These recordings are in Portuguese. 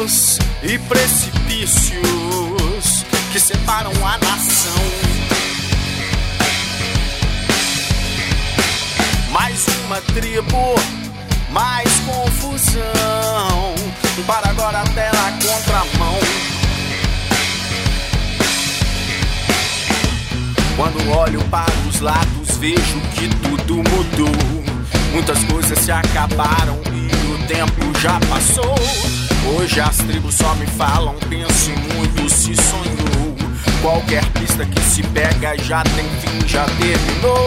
abismos e precipícios que separam a nação. Mais uma tribo, mais confusão, para agora até na contramão. Quando olho para os lados vejo que tudo mudou. Muitas coisas se acabaram e o tempo já passou. Hoje as tribos só me falam, penso muito se sonhou. Qualquer pista que se pega já tem fim, já terminou.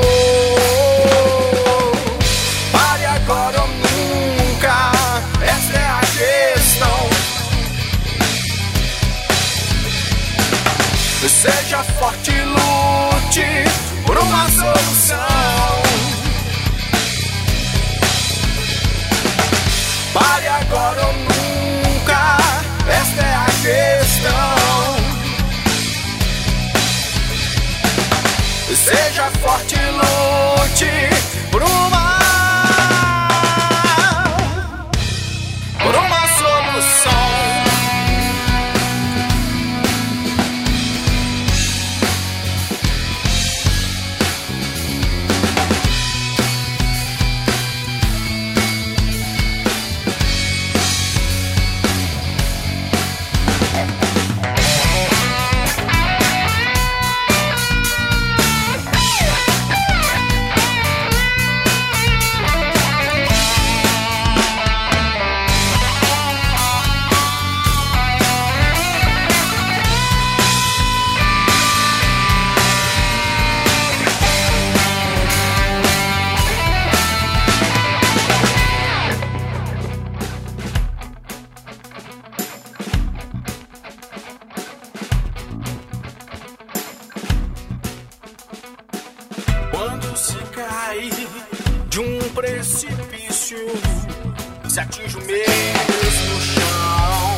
Pare agora ou nunca, essa é a questão. Seja forte e lute por uma solução. Pare agora ou nunca, esta é a questão. Seja forte e lute por uma solução. Quando se cai de um precipício, se atinge o mesmo chão.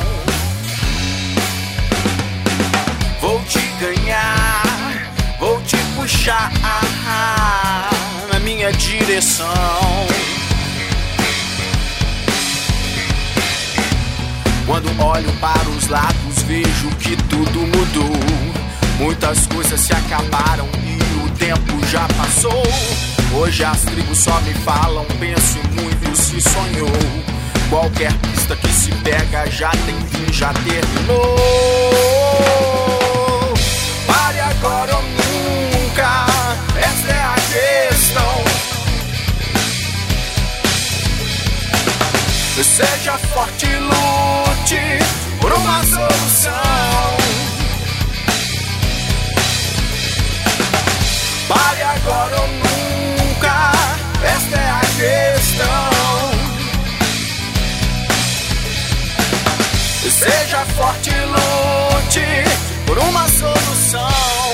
Vou te ganhar, vou te puxar na minha direção. Quando olho para os lados vejo que tudo mudou. Muitas coisas se acabaram e o tempo já passou. Hoje as tribos só me falam, penso muito se sonhou. Qualquer pista que se pega já tem fim, já terminou. Pare agora ou nunca, essa é a questão. Seja forte e lute por uma solução. Pare agora ou nunca, esta é a questão. Seja forte e lute por uma solução.